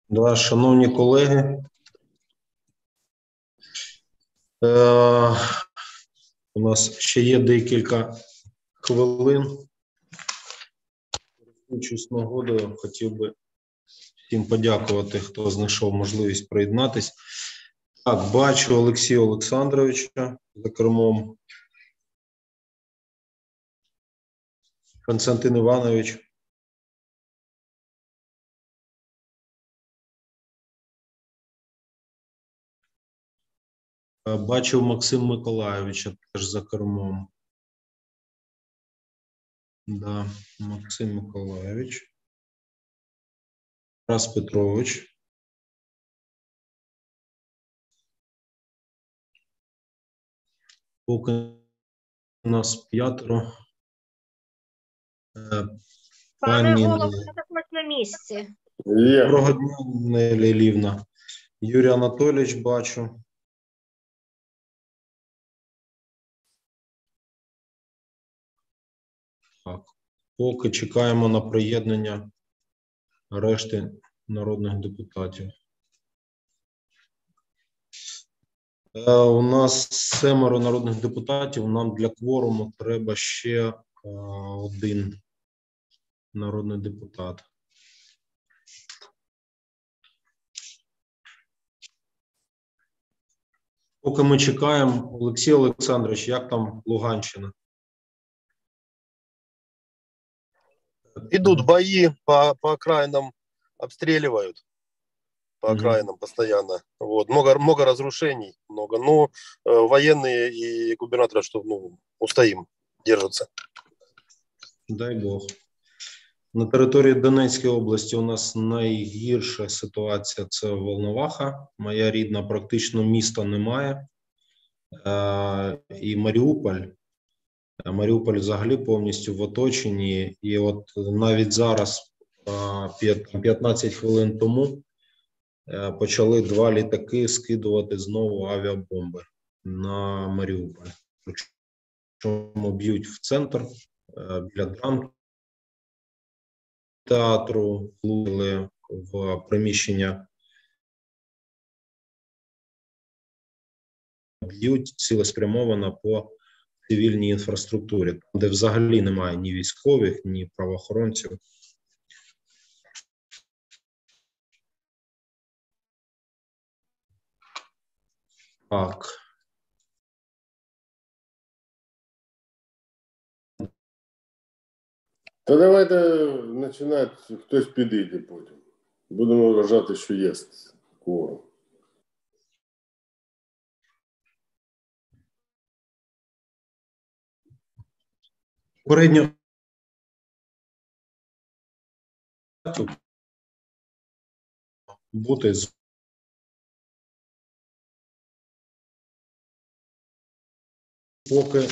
Да, шановні колеги, у нас ще є декілька хвилин. Користуючись нагодою, хотів би всім подякувати, хто знайшов можливість приєднатись. Так, бачу Олексія Олександровича за кермом. Константин Іванович. Бачив Максим Миколайовича теж за кермом. Да, Максим Миколайович. Тарас Петрович. Поки у нас 5. Пане голово, я також на місці. Доброго дня, Нелі Лівна. Юрій Анатолійович бачу. Так. Поки чекаємо на приєднання решти народних депутатів. У нас 7 народних депутатів, нам для кворуму треба ще 1 народний депутат. Поки ми чекаємо, Олексій Олександрович, як там Луганщина? Идут бои по окраинам, обстреливают по окраинам постоянно. Вот. Много разрушений, много. Но военные и губернаторы, что устоим, держатся. Дай Бог. На території Донецької області у нас найгірша ситуація – це Волноваха. Моя рідна, практично міста немає. І Маріуполь взагалі повністю в оточенні. І от навіть зараз, 15 хвилин тому, почали 2 літаки скидувати знову авіабомби на Маріуполь. Причому б'ють в центр, біля драмтеатру, влучили в приміщення. Б'ють цілеспрямовано по цивільній інфраструктурі, де взагалі немає ні військових, ні правоохоронців. Так. Та давайте починати, хтось підійде потім. Будемо вважати, що є кворум. Попередньо бути поки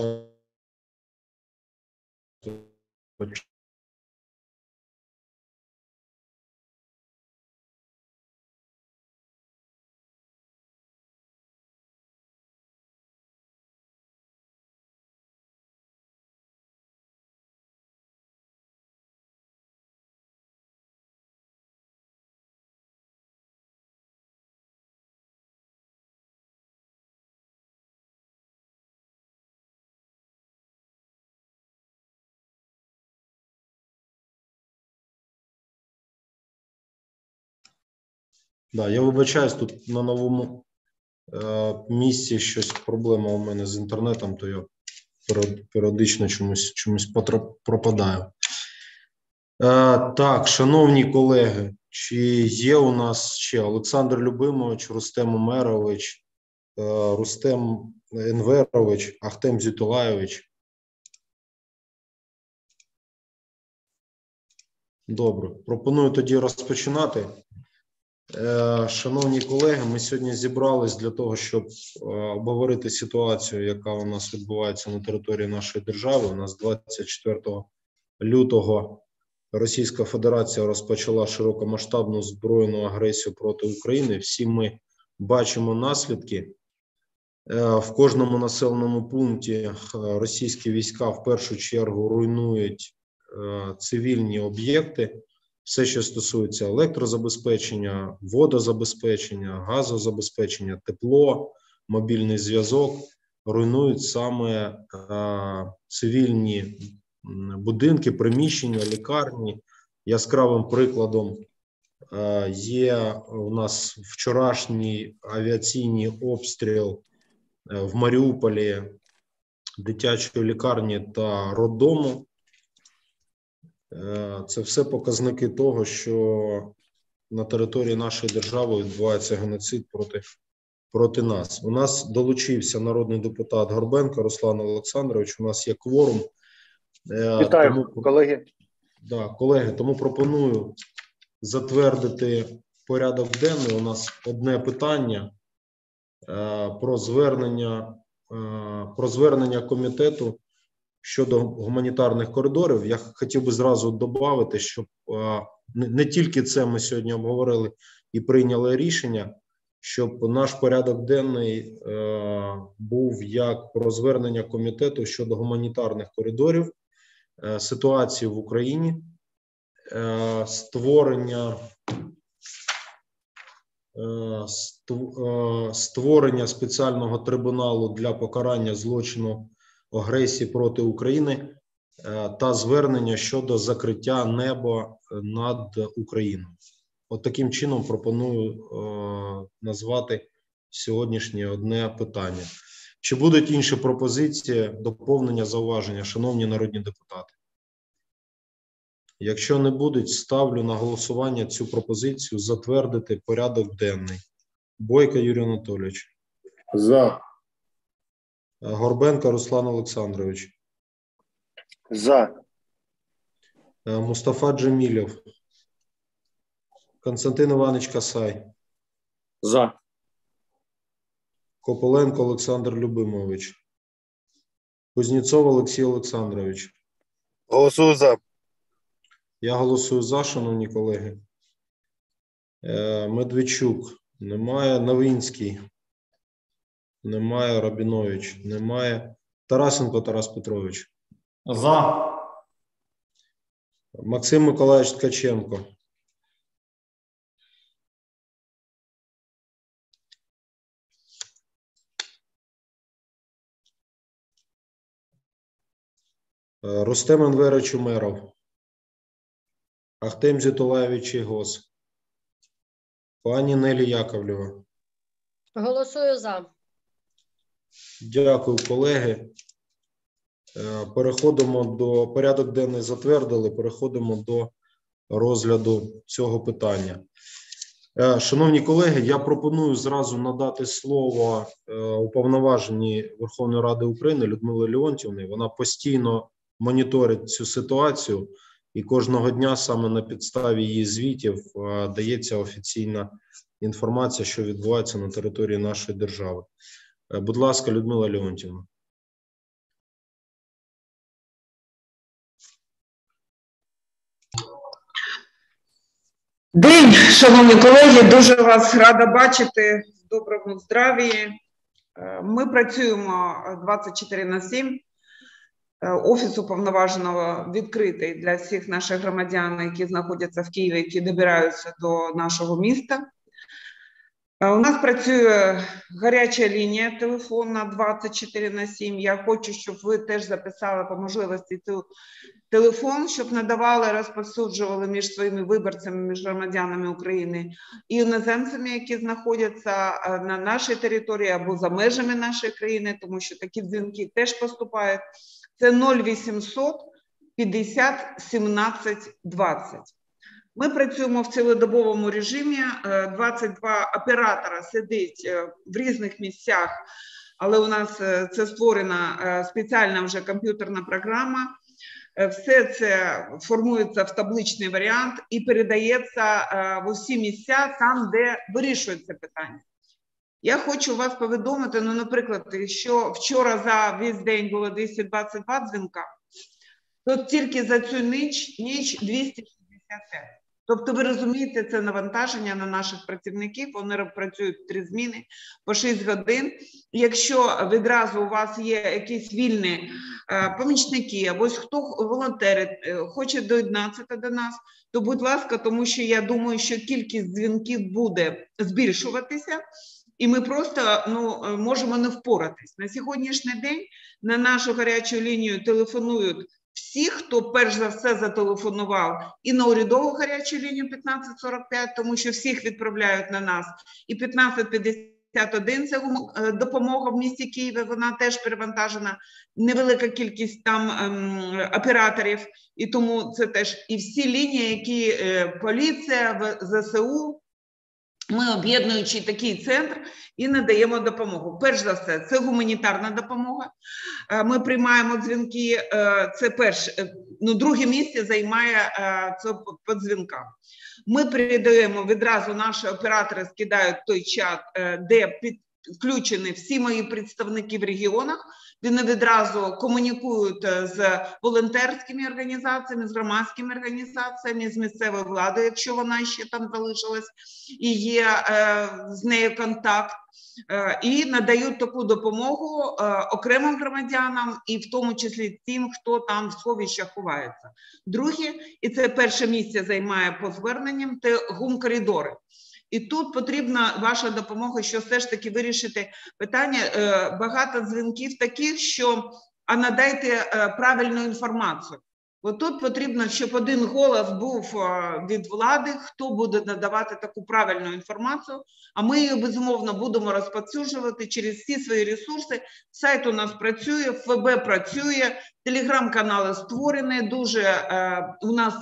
да, я вибачаюсь, тут на новому місці щось проблема у мене з інтернетом, то я періодично чомусь пропадаю. Так, шановні колеги, чи є у нас ще Олександр Любимович, Рустем Умерович, Рустем Енверович, Ахтем Зютулайович? Добре, пропоную тоді розпочинати. Шановні колеги, ми сьогодні зібрались для того, щоб обговорити ситуацію, яка у нас відбувається на території нашої держави. У нас 24 лютого Російська Федерація розпочала широкомасштабну збройну агресію проти України. Всі ми бачимо наслідки. В кожному населеному пункті російські війська в першу чергу руйнують цивільні об'єкти, все, що стосується електрозабезпечення, водозабезпечення, газозабезпечення, тепло, мобільний зв'язок, руйнують саме цивільні будинки, приміщення, лікарні. Яскравим прикладом є у нас вчорашній авіаційний обстріл в Маріуполі дитячої лікарні та роддому. Це все показники того, що на території нашої держави відбувається геноцид проти нас. У нас долучився народний депутат Горбенко Руслан Олександрович, у нас є кворум. Вітаю, колеги. Да, колеги, тому пропоную затвердити порядок денний. У нас одне питання про звернення комітету щодо гуманітарних коридорів. Я хотів би зразу додати, щоб не тільки це ми сьогодні обговорили і прийняли рішення, щоб наш порядок денний був як про звернення комітету щодо гуманітарних коридорів, ситуації в Україні, створення спеціального трибуналу для покарання злочину агресії проти України та звернення щодо закриття неба над Україною. От таким чином пропоную назвати сьогоднішнє одне питання. Чи будуть інші пропозиції, доповнення, зауваження, шановні народні депутати? Якщо не будуть, ставлю на голосування цю пропозицію затвердити порядок денний. Бойко Юрій Анатолійович. За. Горбенко Руслан Олександрович. За. Мустафа Джемілєв. Константин Іванович Касай. За. Кополенко Олександр Любимович. Кузнєцов Олексій Олександрович. Голосую за. Я голосую за, шановні колеги. Медведчук. Немає. Новинський. Немає. Рабінович. Немає. Тарасенко Тарас Петрович. За. Максим Миколаївич Ткаченко. Рустем Енверович Умеров. Ахтем Зітулаєвич Ігос. Пані Нелі Яковлєва. Голосую за. Дякую, колеги. Переходимо до порядок денний затвердили, переходимо до розгляду цього питання. Шановні колеги, я пропоную зразу надати слово уповноваженій Верховної Ради України Людмилі Леонтіївні. Вона постійно моніторить цю ситуацію і кожного дня саме на підставі її звітів дається офіційна інформація, що відбувається на території нашої держави. Будь ласка, Людмила Леонтіївна. День, шановні колеги, дуже вас рада бачити в доброму здравії. Ми працюємо 24/7. Офіс уповноваженого відкритий для всіх наших громадян, які знаходяться в Києві, які добираються до нашого міста. У нас працює гаряча лінія телефонна 24/7. Я хочу, щоб ви теж записали по можливості телефон, щоб надавали, розповсюджували між своїми виборцями, між громадянами України і іноземцями, які знаходяться на нашій території або за межами нашої країни, тому що такі дзвінки теж поступають. Це 0800 50 17 20. Ми працюємо в цілодобовому режимі, 22 оператора сидить в різних місцях, але у нас це створена спеціальна вже комп'ютерна програма. Все це формується в табличний варіант і передається в усі місця, там, де вирішується питання. Я хочу вас повідомити, ну, наприклад, що вчора за весь день було 222 дзвінка, то тільки за цю ніч 265. Тобто ви розумієте, це навантаження на наших працівників, вони працюють 3 зміни по 6 годин. Якщо відразу у вас є якісь вільні помічники, або хто волонтерить, хоче доєднатися до нас, то будь ласка, тому що я думаю, що кількість дзвінків буде збільшуватися, і ми просто можемо не впоратись. На сьогоднішній день на нашу гарячу лінію телефонують всі, хто перш за все зателефонував, і на урядову гарячу лінію 1545, тому що всіх відправляють на нас, і 1551 це допомога в місті Києві, вона теж перевантажена, невелика кількість там операторів, і тому це теж і всі лінії, які поліція, ЗСУ, ми об'єднуючи такий центр і надаємо допомогу. Перш за все, це гуманітарна допомога. Ми приймаємо дзвінки, це перше, друге місце займає це по дзвінкам. Ми передаємо відразу, наші оператори скидають той чат, де підключені всі мої представники в регіонах, вони відразу комунікують з волонтерськими організаціями, з громадськими організаціями, з місцевою владою, якщо вона ще там залишилась, і є з нею контакт, і надають таку допомогу окремим громадянам, і в тому числі тим, хто там в сховищах ховається. Друге, і це перше місце займає по зверненням, це гум-коридори. І тут потрібна ваша допомога, що все ж таки вирішити питання. Багато дзвінків таких, що а надайте правильну інформацію. От тут потрібно, щоб один голос був від влади, хто буде надавати таку правильну інформацію, а ми її, безумовно, будемо розповсюджувати через всі свої ресурси. Сайт у нас працює, ФБ працює, телеграм-канали створені, дуже у нас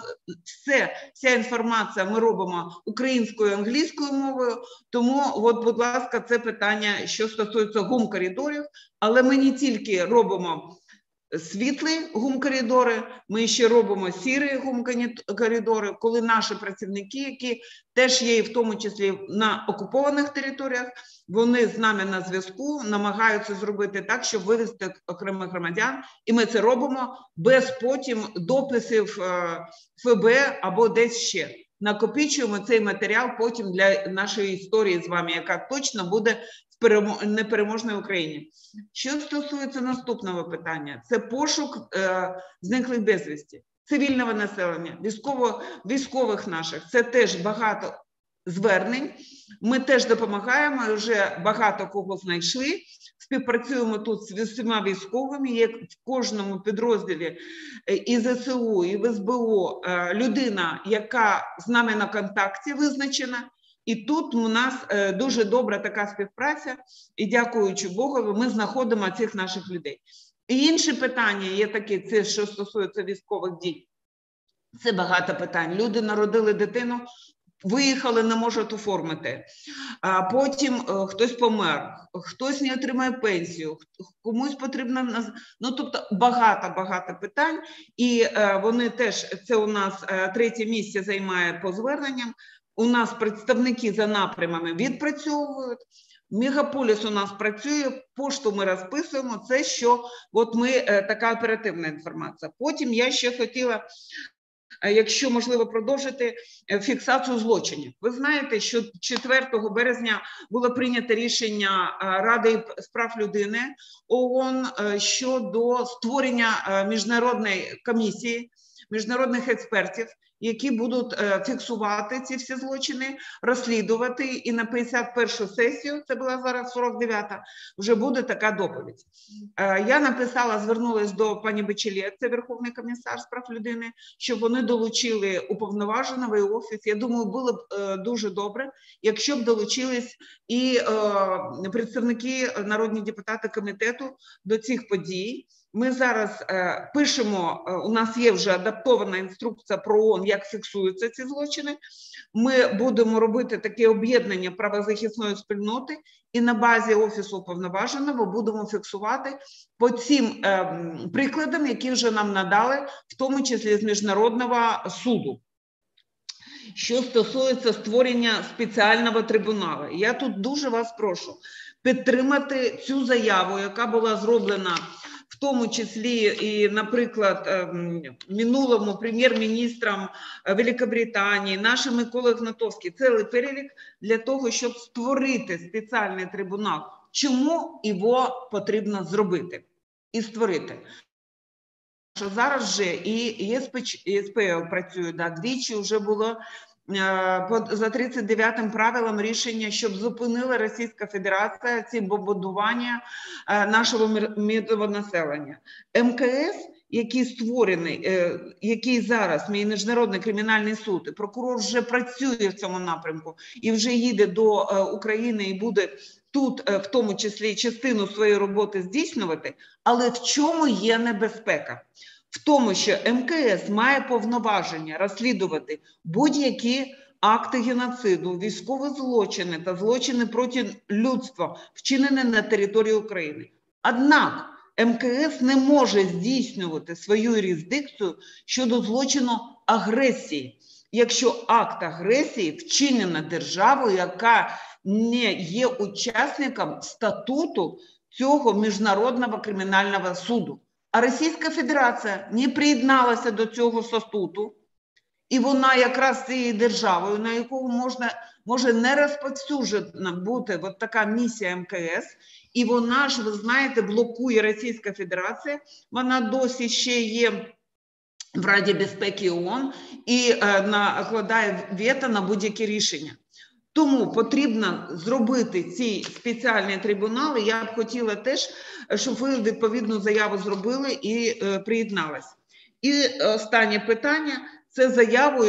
вся інформація ми робимо українською, англійською мовою, тому, от, будь ласка, це питання, що стосується гум-коридорів, але ми не тільки робимо світлі гум-коридори, ми ще робимо сірі гум-коридори, коли наші працівники, які теж є в тому числі на окупованих територіях, вони з нами на зв'язку, намагаються зробити так, щоб вивести окремих громадян, і ми це робимо без потім дописів ФБ або десь ще. Накопичуємо цей матеріал потім для нашої історії з вами, яка точно буде в непереможній Україні. Що стосується наступного питання, це пошук зниклих безвісті, цивільного населення, військових наших, це теж багато звернень, ми теж допомагаємо, вже багато кого знайшли, співпрацюємо тут з усіма військовими, є в кожному підрозділі і ЗСУ, і в СБУ людина, яка з нами на контакті визначена, і тут у нас дуже добра така співпраця, і дякуючи Богові, ми знаходимо цих наших людей. І інші питання є такі, це що стосується військових дій. Це багато питань. Люди народили дитину, виїхали, не можуть оформити. А потім хтось помер, хтось не отримає пенсію, комусь потрібно... тобто багато питань. І вони теж, це у нас третє місце займає по зверненням. У нас представники за напрямами відпрацьовують, Мегаполіс у нас працює, пошту ми розписуємо, це що от ми, така оперативна інформація. Потім я ще хотіла, якщо можливо продовжити, фіксацію злочинів. Ви знаєте, що 4 березня було прийнято рішення Ради з прав людини ООН щодо створення міжнародної комісії, міжнародних експертів, які будуть фіксувати ці всі злочини, розслідувати, і на 51-шу сесію, це була зараз 49-та, вже буде така доповідь. Я написала, звернулася до пані Бечелє, це Верховний комісар з прав людини, щоб вони долучили уповноваженого і офіс. Я думаю, було б дуже добре, якщо б долучились і представники, народні депутати комітету до цих подій. Ми зараз пишемо, у нас є вже адаптована інструкція про ООН, як фіксуються ці злочини. Ми будемо робити таке об'єднання правозахисної спільноти, і на базі Офісу уповноваженого будемо фіксувати по цим прикладам, які вже нам надали, в тому числі з Міжнародного суду. Що стосується створення спеціального трибуналу, я тут дуже вас прошу підтримати цю заяву, яка була зроблена в в тому числі і, наприклад, минулому прем'єр-міністрам Великобританії, нашим Миколою Гнатовським, цілий перелік для того, щоб створити спеціальний трибунал. Чому його потрібно зробити і створити? Що зараз вже і ЄСПО працює, двічі вже було за 39-м правилом рішення, щоб зупинила Російська Федерація ці бомбардування нашого мирного населення. МКС, який створений, який зараз Міжнародний кримінальний суд, і прокурор вже працює в цьому напрямку і вже їде до України і буде тут, в тому числі, частину своєї роботи здійснювати, але в чому є небезпека? В тому, що МКС має повноваження розслідувати будь-які акти геноциду, військові злочини та злочини проти людства, вчинені на території України. Однак МКС не може здійснювати свою юрисдикцію щодо злочину агресії, якщо акт агресії вчинена державою, яка не є учасником статуту цього Міжнародного кримінального суду. А Російська Федерація не приєдналася до цього статуту, і вона якраз цією державою, на яку може не розповсюджена бути от така місія МКС, і вона ж, ви знаєте, блокує Російська Федерація, вона досі ще є в Раді безпеки ООН і накладає вето на будь-які рішення. Тому потрібно зробити ці спеціальні трибунали. Я б хотіла теж, щоб ви відповідну заяву зробили і приєдналися. І останнє питання – це заяву,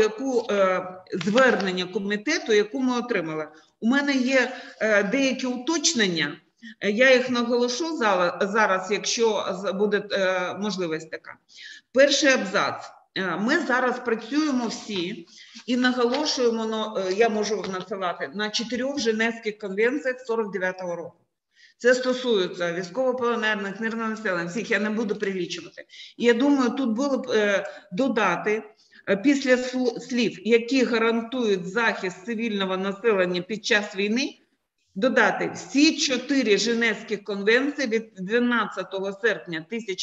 звернення комітету, яку ми отримали. У мене є деякі уточнення, я їх наголошу зараз, якщо буде можливість така. Перший абзац. Ми зараз працюємо всі і наголошуємо, я можу надсилати, на 4 Женевських конвенціях 49-го року. Це стосується військовополонених, мирного населення, всіх, я не буду перелічувати. І я думаю, тут було б додати, після слів, які гарантують захист цивільного населення під час війни, додати всі 4 Женевських конвенції від 12 серпня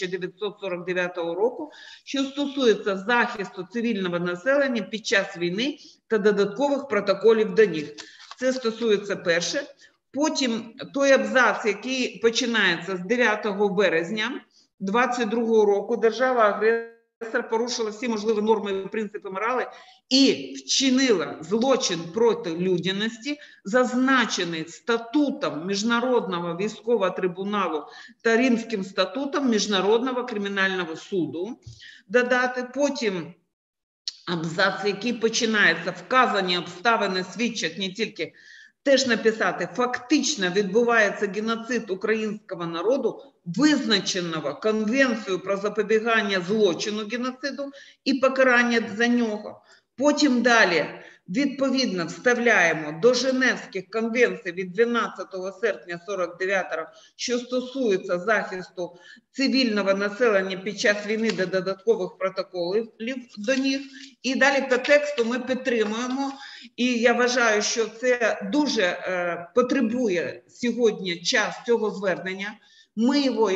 1949 року, що стосуються захисту цивільного населення під час війни та додаткових протоколів до них. Це стосується перше. Потім той абзац, який починається з 9 березня 2022 року, держава-агресор порушила всі можливі норми і принципи морали і вчинила злочин проти людяності, зазначений статутом Міжнародного військового трибуналу та Римським статутом Міжнародного кримінального суду. Додати потім абзац, який починається: вказані обставини свідчать не тільки, теж написати, фактично відбувається геноцид українського народу, визначеного Конвенцією про запобігання злочину геноциду і покарання за нього. Потім далі, відповідно, вставляємо до Женевських конвенцій від 12 серпня 49-го, що стосується захисту цивільного населення під час війни до додаткових протоколів до них. І далі по тексту ми підтримуємо. І я вважаю, що це дуже потребує сьогодні час цього звернення. Ми його,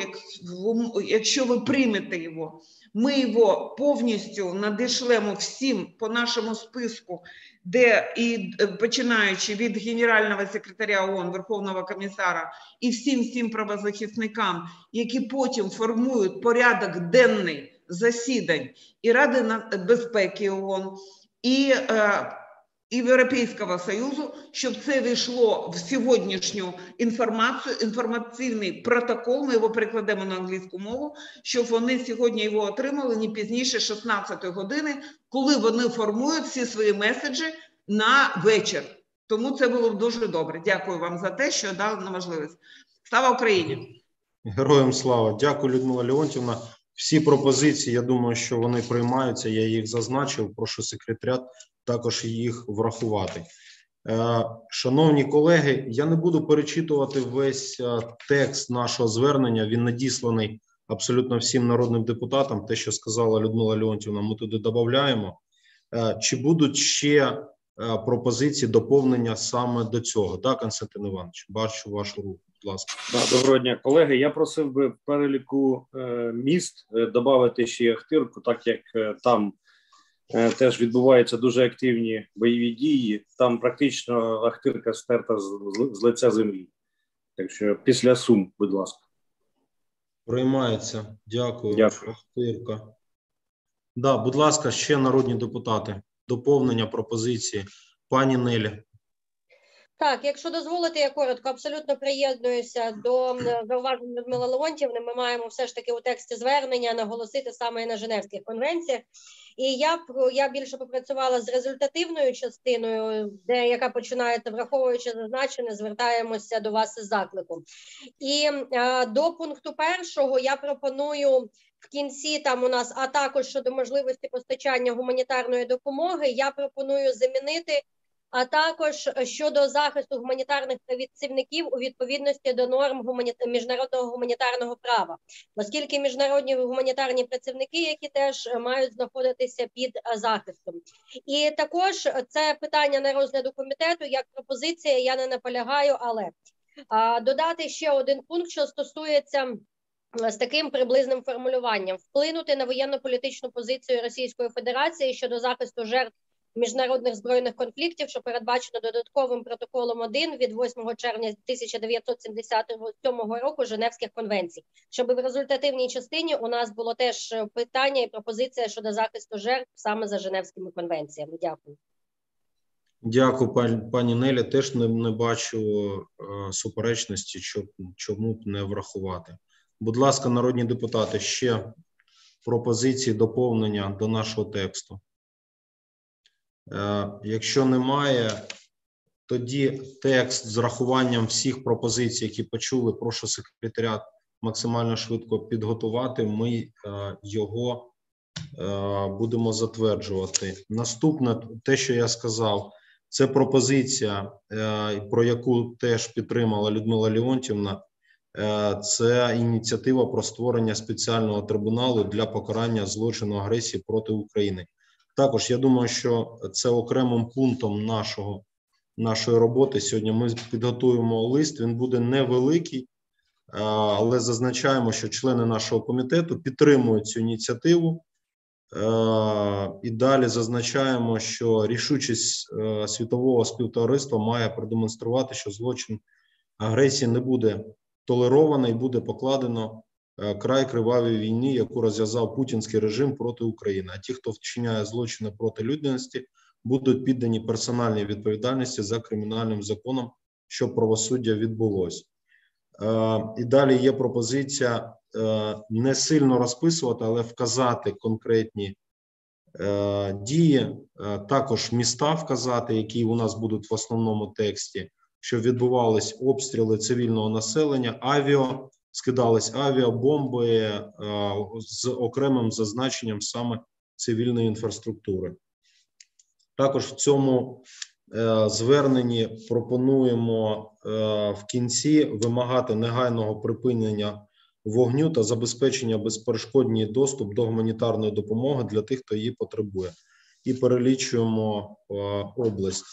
якщо ви приймете його, ми його повністю надішлемо всім по нашому списку, де і починаючи від Генерального секретаря ООН, Верховного комісара і всім правозахисникам, які потім формують порядок денний засідань і Ради безпеки ООН, і Європейського Союзу, щоб це війшло в сьогоднішню інформацію, інформаційний протокол, ми його перекладемо на англійську мову, щоб вони сьогодні його отримали не пізніше 16 години, коли вони формують всі свої меседжі на вечір. Тому це було б дуже добре. Дякую вам за те, що дали на можливість. Слава Україні! Героям слава! Дякую, Людмила Леонтівна. Всі пропозиції, я думаю, що вони приймаються, я їх зазначив, прошу секретаріат також їх врахувати. Шановні колеги, я не буду перечитувати весь текст нашого звернення, він надісланий абсолютно всім народним депутатам. Те, що сказала Людмила Леонтівна, ми туди додаємо. Чи будуть ще пропозиції, доповнення саме до цього? Так, Константин Іванович, бачу вашу руку. Будь ласка. Доброго дня, колеги. Я просив би в переліку міст додати ще Ахтирку, так як там теж відбуваються дуже активні бойові дії. Там практично Ахтирка стерта з лиця землі. Так що після Сум, будь ласка. Приймається. Дякую. Дякую. Ахтирка. Да, будь ласка, ще народні депутати. Доповнення, пропозиції. Пані Нелі. Так, якщо дозволите, я коротко, абсолютно приєднуюся до зауважень Людмили Леонтіївни. Ми маємо все ж таки у тексті звернення наголосити саме і на Женевських конвенціях. І я більше попрацювала з результативною частиною, яка починається, враховуючи зазначене, звертаємося до вас із закликом. І до пункту 1 я пропоную в кінці, там у нас, а також щодо можливості постачання гуманітарної допомоги, я пропоную замінити а також щодо захисту гуманітарних працівників у відповідності до норм міжнародного гуманітарного права, оскільки міжнародні гуманітарні працівники, які теж мають знаходитися під захистом. І також це питання на розгляду комітету, як пропозиція, я не наполягаю, але додати ще один пункт, що стосується з таким приблизним формулюванням: вплинути на воєнно-політичну позицію Російської Федерації щодо захисту жертв міжнародних збройних конфліктів, що передбачено додатковим протоколом 1 від 8 червня 1977 року Женевських конвенцій. Щоб в результативній частині у нас було теж питання і пропозиція щодо захисту жертв саме за Женевськими конвенціями. Дякую. Дякую, пані Нелі. Теж не бачу суперечності, чому б не врахувати. Будь ласка, народні депутати, ще пропозиції, доповнення до нашого тексту. Якщо немає, тоді текст з врахуванням всіх пропозицій, які почули, прошу секретаріат максимально швидко підготувати. Ми його будемо затверджувати. Наступне, те, що я сказав, це пропозиція, про яку теж підтримала Людмила Леонтіївна. Це ініціатива про створення спеціального трибуналу для покарання злочину агресії проти України. Також я думаю, що це окремим пунктом нашої роботи. Сьогодні ми підготуємо лист, він буде невеликий, але зазначаємо, що члени нашого комітету підтримують цю ініціативу. І далі зазначаємо, що рішучість світового співтовариства має продемонструвати, що злочин агресії не буде толерований, буде покладено край кривавій війні, яку розв'язав путінський режим проти України. А ті, хто вчиняє злочини проти людяності, будуть піддані персональній відповідальності за кримінальним законом, щоб правосуддя відбулося. І далі є пропозиція не сильно розписувати, але вказати конкретні дії, також міста вказати, які у нас будуть в основному тексті, що відбувались обстріли цивільного населення, скидались авіабомби з окремим зазначенням саме цивільної інфраструктури. Також в цьому зверненні пропонуємо в кінці вимагати негайного припинення вогню та забезпечення безперешкодний доступ до гуманітарної допомоги для тих, хто її потребує. І перелічуємо області.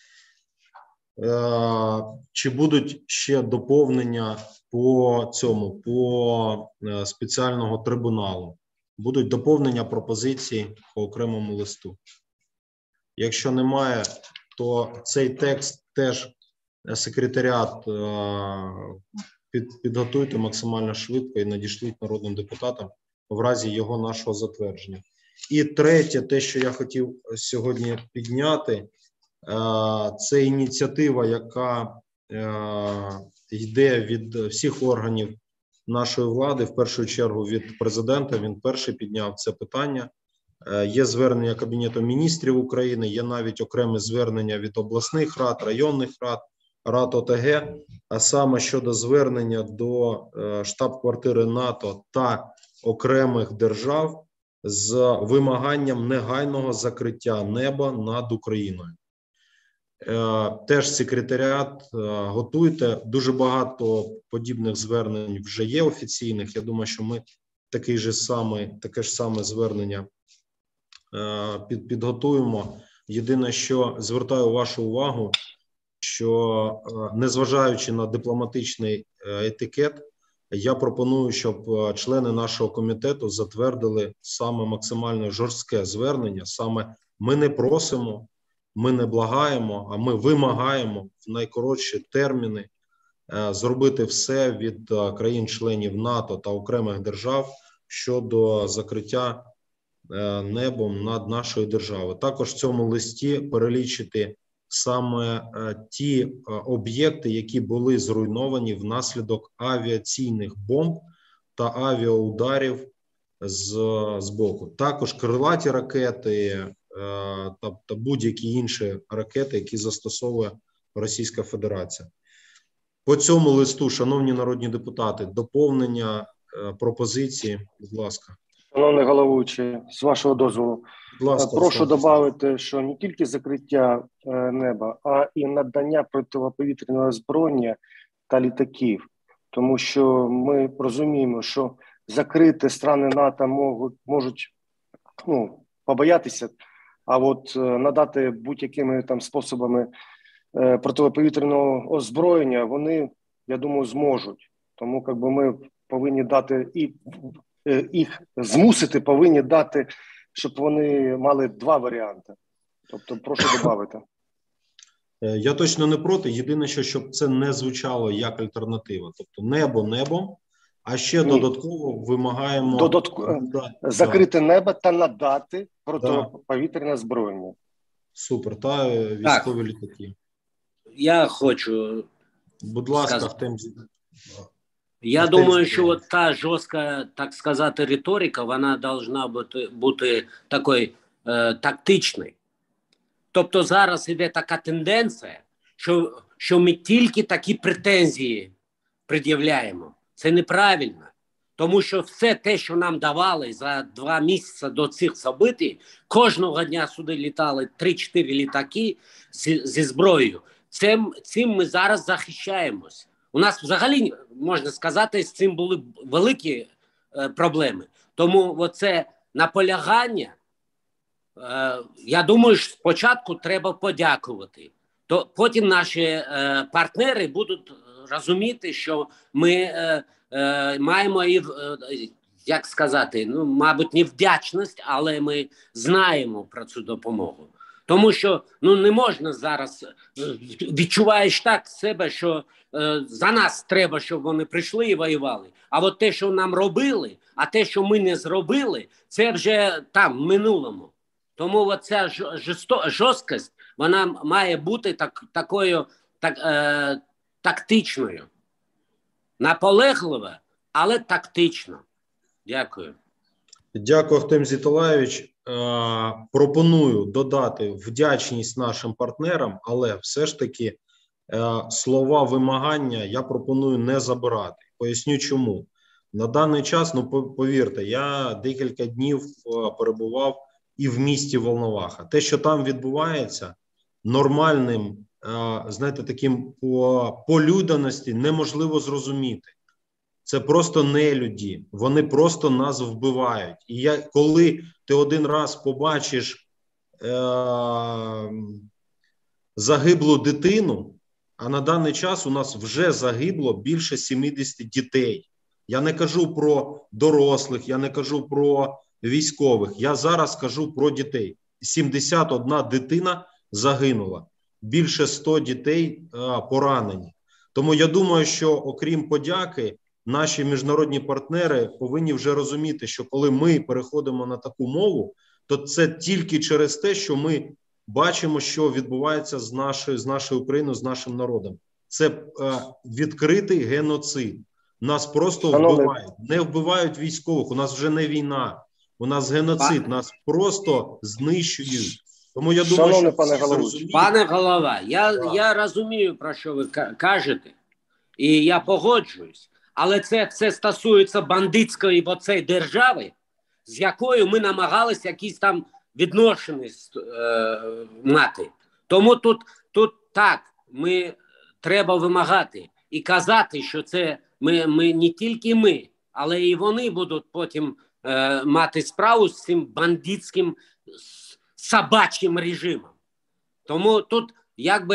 Чи будуть ще доповнення по спеціального трибуналу? Будуть доповнення пропозицій по окремому листу? Якщо немає, то цей текст теж секретаріат підготуйте максимально швидко і надішліть народним депутатам в разі нашого затвердження. І третє, те, що я хотів сьогодні підняти, це ініціатива, яка йде від всіх органів нашої влади, в першу чергу від президента. Він перший підняв це питання. Є звернення Кабінету міністрів України, є навіть окреме звернення від обласних рад, районних рад ОТГ, а саме щодо звернення до штаб-квартири НАТО та окремих держав з вимаганням негайного закриття неба над Україною. Теж секретаріат готуйте. Дуже багато подібних звернень вже є офіційних. Я думаю, що ми таке ж саме звернення підготуємо. Єдине, що звертаю вашу увагу, що, незважаючи на дипломатичний етикет, я пропоную, щоб члени нашого комітету затвердили саме максимально жорстке звернення. Саме ми не просимо, ми не благаємо, а ми вимагаємо в найкоротші терміни зробити все від країн-членів НАТО та окремих держав щодо закриття небом над нашою державою. Також в цьому листі перелічити саме ті об'єкти, які були зруйновані внаслідок авіаційних бомб та авіаударів з боку. Також крилаті ракети та будь-які інші ракети, які застосовує Російська Федерація. По цьому листу, шановні народні депутати, доповнення, пропозиції, будь ласка. Шановний головуючий, з вашого дозволу, прошу додати, що не тільки закриття неба, а і надання протиповітряного озброєння та літаків. Тому що ми розуміємо, що закрити страни НАТО можуть побоятися, а от надати будь-якими там способами протиповітряного озброєння вони, я думаю, зможуть. Тому ми повинні дати і їх змусити, повинні дати, щоб вони мали два варіанти. Тобто, прошу додати. Я точно не проти. Єдине, щоб це не звучало як альтернатива. Тобто небо небом, а ще додатково вимагаємо закрити небо та надати протиповітряне озброєння. Супер, та військові літаки. Я хочу. Будь ласка, Ахтем. Я думаю, що от та жорстка, так сказати, риторика, вона повинна бути такою тактичною. Тобто зараз іде така тенденція, що ми тільки такі претензії пред'являємо. Це неправильно. Тому що все те, що нам давали за 2 місяці до цих событий, кожного дня сюди літали 3-4 літаки зі зброєю. Цим ми зараз захищаємось. У нас взагалі, можна сказати, з цим були великі проблеми. Тому оце наполягання, я думаю, що спочатку треба подякувати. То потім наші партнери будуть розуміти, що ми маємо, як сказати, мабуть, не вдячність, але ми знаємо про цю допомогу. Тому що не можна зараз, відчуваєш так себе, що за нас треба, щоб вони прийшли і воювали. А от те, що нам робили, а те, що ми не зробили, це вже там, в минулому. Тому оця жорсткість, вона має бути такою тактичною. Наполеглива, але тактично. Дякую. Дякую, Ахтем Зіталаєвич. Пропоную додати вдячність нашим партнерам, але все ж таки слова вимагання я пропоную не забирати. Поясню чому. На даний час, повірте, я декілька днів перебував і в місті Волноваха. Те, що там відбувається, нормальним, знаєте, таким по людяності неможливо зрозуміти. Це просто нелюді, вони просто нас вбивають. І коли ти один раз побачиш загиблу дитину, а на даний час у нас вже загибло більше 70 дітей. Я не кажу про дорослих, я не кажу про військових, я зараз кажу про дітей. 71 дитина загинула, більше 100 дітей поранені. Тому я думаю, що окрім подяки, наші міжнародні партнери повинні вже розуміти, що коли ми переходимо на таку мову, то це тільки через те, що ми бачимо, що відбувається з нашою Україною, з нашим народом. Це відкритий геноцид. Нас просто вбивають. Не вбивають військових, у нас вже не війна, у нас геноцид, нас просто знищують. Тому я думаю, що пане голова, я розумію, про що ви кажете, і я погоджуюсь. Але це все стосується бандитської оцей держави, з якою ми намагалися якісь там відношення мати. Тому тут так, треба вимагати і казати, що це ми не тільки ми, але і вони будуть потім мати справу з цим бандитським собачим режимом. Тому тут якби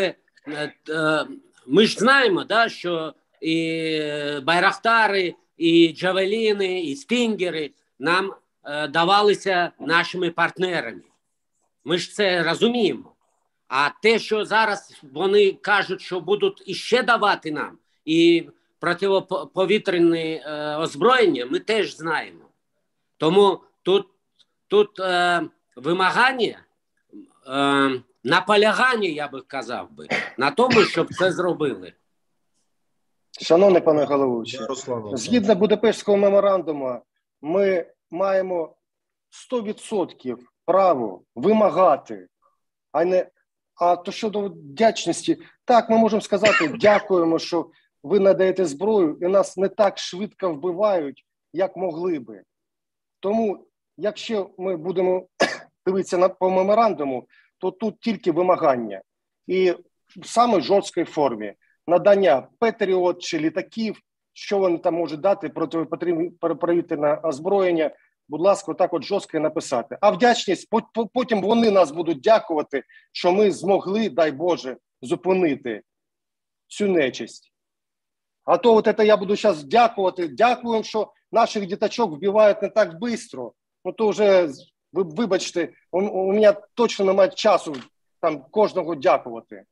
ми ж знаємо, да, що і Байрактари, і Джавеліни, і Стінгери нам давалися нашими партнерами. Ми ж це розуміємо. А те, що зараз вони кажуть, що будуть іще давати нам, і протиповітряне озброєння, ми теж знаємо. Тому тут вимагання, наполягання, я би казав би, на тому, щоб це зробили. Шановний пане головуючий, згідно Будапештського меморандуму, ми маємо 100% право вимагати, а то щодо вдячності, так, ми можемо сказати, дякуємо, що ви надаєте зброю, і нас не так швидко вбивають, як могли би. Тому, якщо ми будемо дивитися по меморандуму, то тут тільки вимагання. І в саме жорсткій формі. Надання Петріот чи літаків, що вони там можуть дати, протиповітряне озброєння, будь ласка, так от жорстко написати. А вдячність, потім вони нас будуть дякувати, що ми змогли, дай Боже, зупинити цю нечисть. А то от це я буду зараз дякувати, дякуємо, що наших діточок вбивають не так швидко. Ну то вже, вибачте, у мене точно немає часу там кожного дякувати.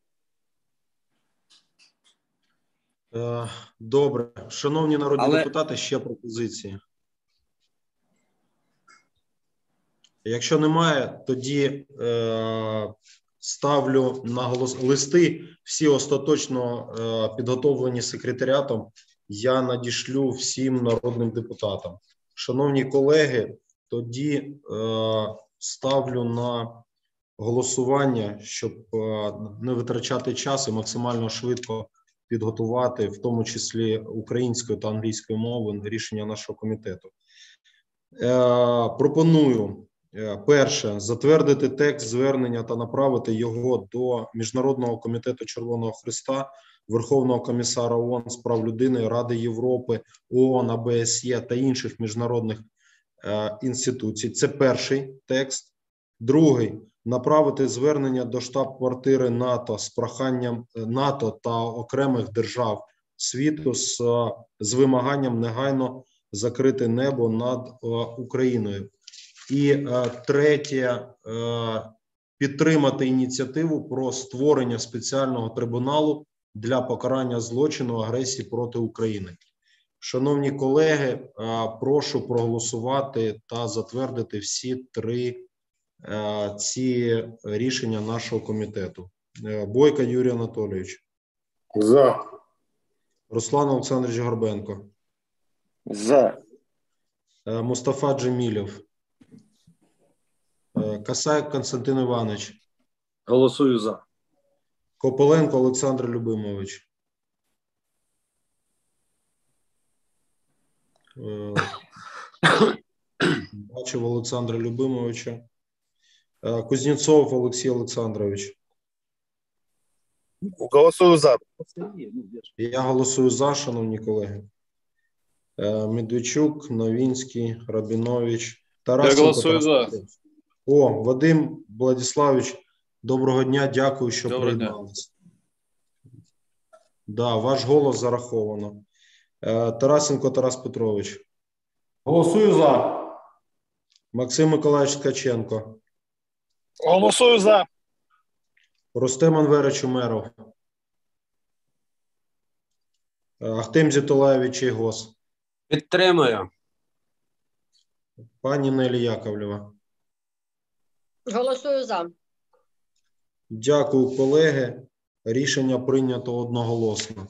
Добре. Шановні народні депутати, ще пропозиції. Якщо немає, тоді ставлю на голос листи, всі остаточно підготовлені секретаріатом, я надішлю всім народним депутатам. Шановні колеги, тоді ставлю на голосування, щоб не витрачати час і максимально швидко підготувати, в тому числі українською та англійською мовою, рішення нашого комітету. Пропоную, перше, затвердити текст звернення та направити його до Міжнародного комітету Червоного Хреста, Верховного комісара ООН з прав людини, Ради Європи, ООН, ОБСЄ та інших міжнародних інституцій. Це перший текст. Другий, направити звернення до штаб-квартири НАТО з проханням НАТО та окремих держав світу з вимаганням негайно закрити небо над Україною. І третє, підтримати ініціативу про створення спеціального трибуналу для покарання злочину агресії проти України. Шановні колеги, прошу проголосувати та затвердити всі три ці рішення нашого комітету. Бойко Юрій Анатолійович. За. Руслан Олександрович Горбенко. За. Мустафа Джемілєв. Касай Константин Іванович. Голосую за. Копиленко Олександр Любимович. Бачив Олександра Любимовича. Кузнєцов Олексій Олександрович. Голосую за. Я голосую за, шановні колеги. Медведчук, Новінський, Рабінович, Тарасенко. Я голосую за. О, Вадим Владиславович, доброго дня, дякую, що приєдналися. Да, ваш голос зараховано. Тарасенко Тарас Петрович. Голосую за. Максим Миколаївич Ткаченко. Голосую за. Рустем Анверович Умеров. Ахтем Зітолаєвич Чайгос. Підтримую. Пані Нелі Яковлєва. Голосую за. Дякую, колеги. Рішення прийнято одноголосно.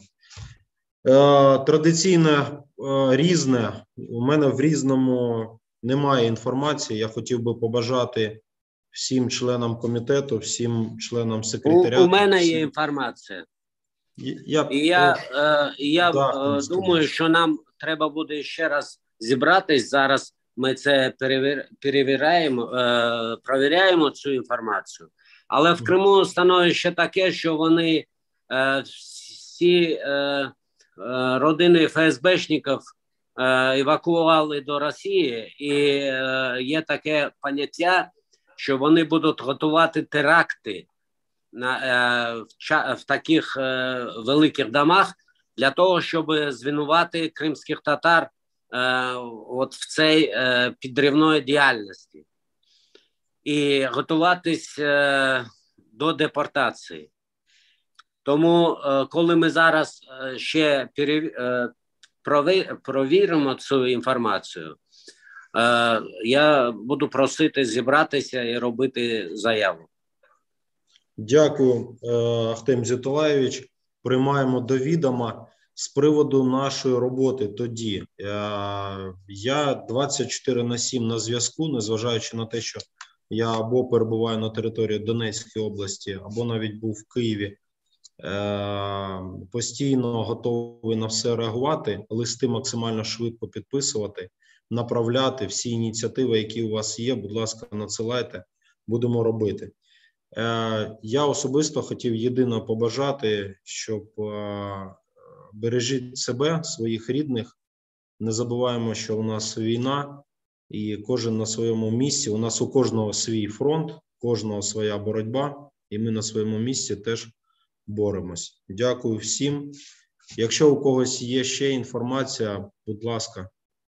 Традиційне різне. У мене в різному немає інформації. Я хотів би побажати всім членам комітету, всім членам секретаріату. У мене є інформація. Я думаю, що нам треба буде ще раз зібратись. Зараз ми це перевіряємо цю інформацію. Але в Криму становище таке, що вони всі родини ФСБшників евакуювали до Росії, і є таке поняття, що вони будуть готувати теракти в таких великих домах для того, щоб звинувати кримських татар от в цій підривної діяльності і готуватись до депортації. Тому, коли ми зараз ще провіримо цю інформацію, я буду просити зібратися і робити заяву. Дякую, Ахтем Зітулаєвич. Приймаємо до відома. З приводу нашої роботи тоді. Я 24/7 на зв'язку, незважаючи на те, що я або перебуваю на території Донецької області, або навіть був в Києві. Постійно готовий на все реагувати, листи максимально швидко підписувати, направляти всі ініціативи, які у вас є, будь ласка, надсилайте, будемо робити. Я особисто хотів єдине побажати, щоб бережіть себе, своїх рідних, не забуваємо, що у нас війна і кожен на своєму місці, у нас у кожного свій фронт, кожного своя боротьба, і ми на своєму місці теж боремось. Дякую всім. Якщо у когось є ще інформація, будь ласка.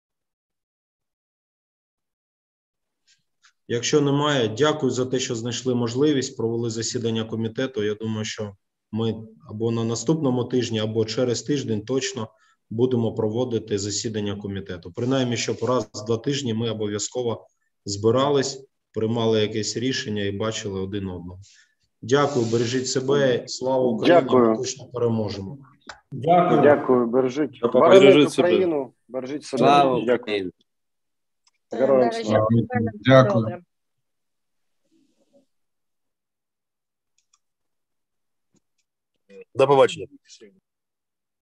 Якщо немає, дякую за те, що знайшли можливість, провели засідання комітету. Я думаю, що ми або на наступному тижні, або через тиждень точно будемо проводити засідання комітету. Принаймні, щоб раз в 2 тижні ми обов'язково збирались, приймали якесь рішення і бачили один одного. Дякую, бережіть себе, слава Україні, дякую. Ми точно переможемо. Дякую. Дякую, бережіть. Бережіть Бережіть себе. Україну, бережіть себе. Слава Дякую. Україні! Героям слава. Дякую. Добре. До побачення.